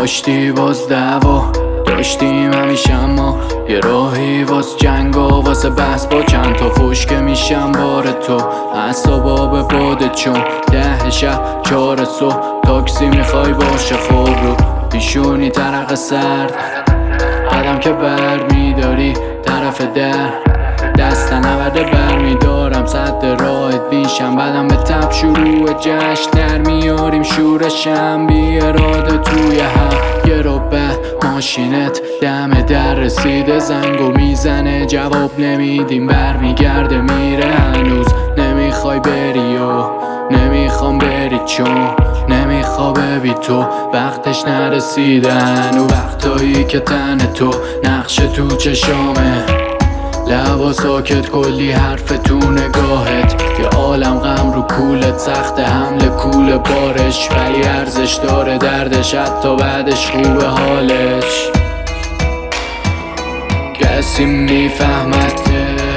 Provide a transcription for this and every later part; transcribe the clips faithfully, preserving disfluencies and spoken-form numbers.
داشتی باز دعوا داشتیم همیشه، اما یه راهی واس جنگ و واسه بحث با چند تا فوش که میشم بار تو اعصابا به باده، چون ده شب چهار صبح تاکسی میخوای باشه خوب رو پیشونی ترق سرد قدم که بر میداری طرف در دست نورده بر میدارم صد راهت بیشم بعدم به تب شروع جشن در میاریم شورشم بی اراده توی هم یه رو به ماشینت دم در رسیده زنگو میزنه جواب نمیدیم بر میگرده میره هنوز نمیخوای بری و نمیخوام بری چون نمیخوابه بی تو وقتش نرسیده هنو وقتایی که تن تو نقش تو چشامه لبا ساکت کلی حرف تو نگاهت یه عالم غم رو کولت سخت حمل کول بارش ولی ارزش داره دردش حتی بعدش خوبه حالش کسی میفهمتش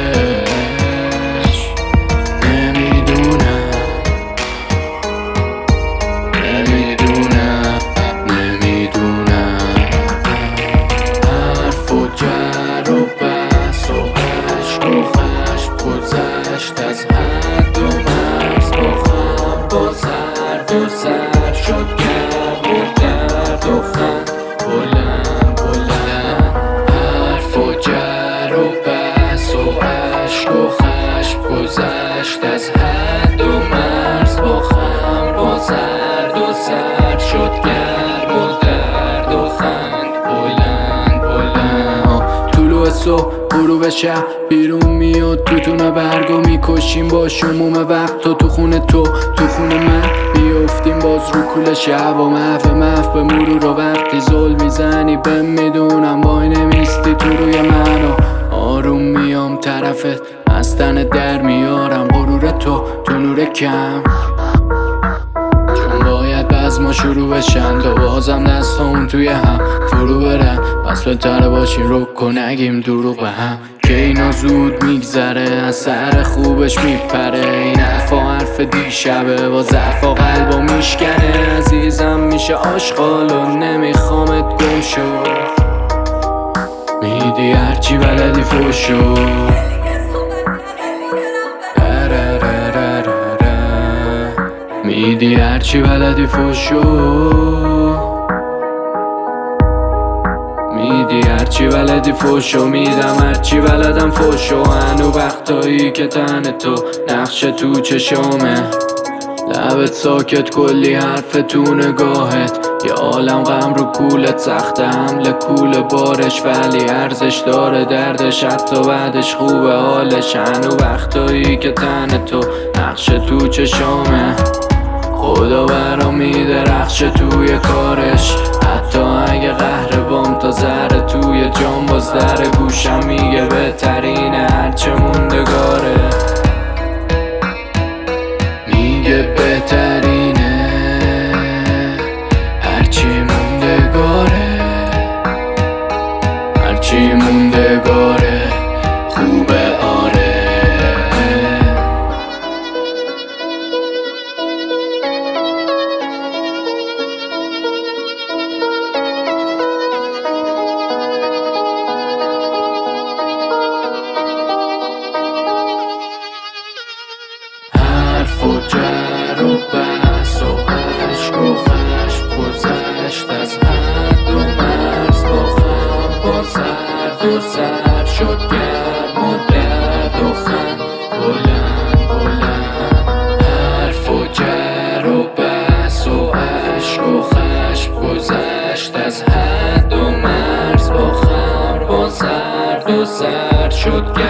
نمیدونم نمیدونم نمیدونم حرف و جر و بس و عشق و خشم گذشت از حد و مرز با خم با سرد و سر شد گرم و درد و خند بلند بلند حرف و جر و بس و عشق و خشم گذشت از حد و مرز با خم با سرد و سر شد گرم و درد و خند بلند بلند طلوع صبح غروب شب بیرون میاد توتونه برگو میکشیم با شموم وقت تو تو خونه تو تو خونه من بیافتیم باز رو کول شب و محو محو به مرور و وقتی زل میزنی بهم میدونم وای نمیستی تو روی من و آروم میام طرفت از تن در میارم غرور تو تو نور کم چون باید باز ما شروع بشن تا بازم دستامون توی هم فرو برن پس بهتره باشین رو کن نگیم دروغ به هم که اینا زود میگذره از سر خوبش میپره این حرفا حرف دیشبه با ظرفا قلبا میشکنه عزیزم میشه آشغال و نمیخوامت گم شو میدی هرچی بلدی فوشو میدی هرچی بلدی فوشو میدی هرچی بلدی فوشو میدم هرچی بلدم فوشو هنو وقتایی که تن تو نقش تو چشامه لبت ساکت کلی حرف تو نگاهت یه عالم غم رو کولت سخت حمل کول بارش ولی ارزش داره دردش حتی بعدش خوبه حالش هنو وقتایی که تن تو نقش تو چشامه خدا برام میده رخش توی کارش حتی اگه قهر بام تا ذره توی جام باز در گوشم میگه بهترینه هرچه موندگاره میگه بهترینه هرچی موندگاره هرچی موندگاره خوبه آره حرف و جر و بس و عشق و خشم گذشت از حد و مرز با خم با سرد و سر شد گرم و درد و خند بلند بلند حرف و جر و بس و عشق و خشم گذشت از حد و مرز با خم با سرد و سر شد گرم